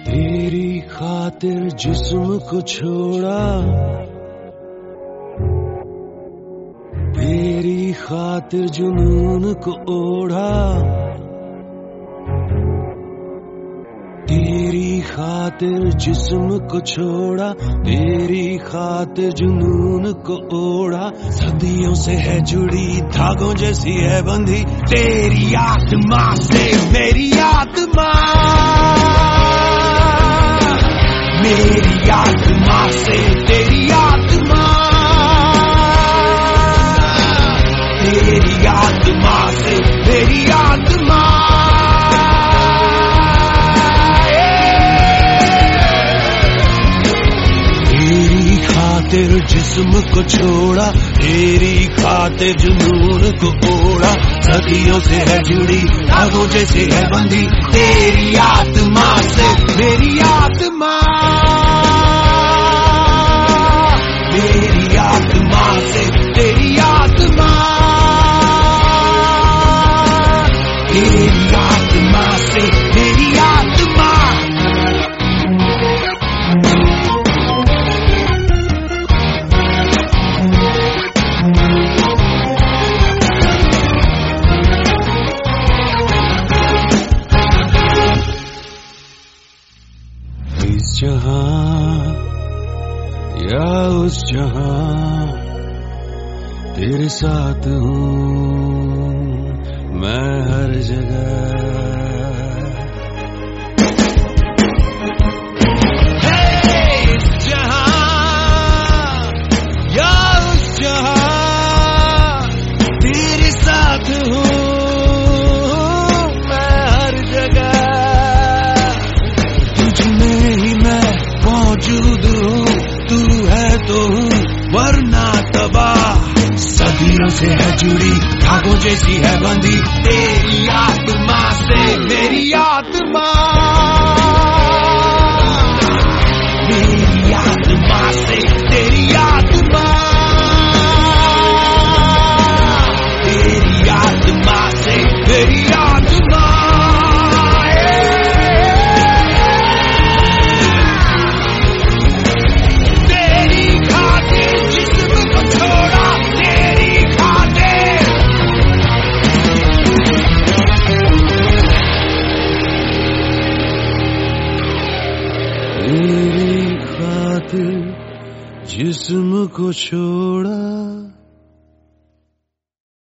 तेरी खातिर जिस्म को छोड़ा, तेरी खातिर जुनून को ओढ़ा, तेरी खातिर जिस्म को छोड़ा, तेरी खातिर जुनून को ओढ़ा। सदियों से है जुड़ी धागों जैसी है बंधी तेरी आत्मा से मेरी आत्मा, मेरी आत्मा से तेरी आत्मा, तेरी आत्मा से मेरी आत्मा। तेरी खातिर जिस्म को छोड़ा, तेरी खातिर जुनून को ओढ़ा। सदियों से है जुड़ी धागों जैसे है बंधी तेरी आत्मा से मेरी आत्मा, मेरी आत्मा से तेरी आत्मा, तेरी आत्मा से मेरी आत्मा। इस जहां या उस जहां तेरे साथ हूँ मैं हर जगह। इस जहां या उस जहां तेरे साथ हूँ मैं हर जगह। तुझमें ही मैं मौजूद हूँ, तू है तो हूँ वरना तबाह। सदियों से है जुड़ी धागों जैसी है बंधी तेरी आत्मा से मेरी आत्मा, मेरी आत्मा से तेरी आत्मा, तेरी आत्मा से मेरी आत्मा। तेरी खातिर जिस्म को छोड़ा,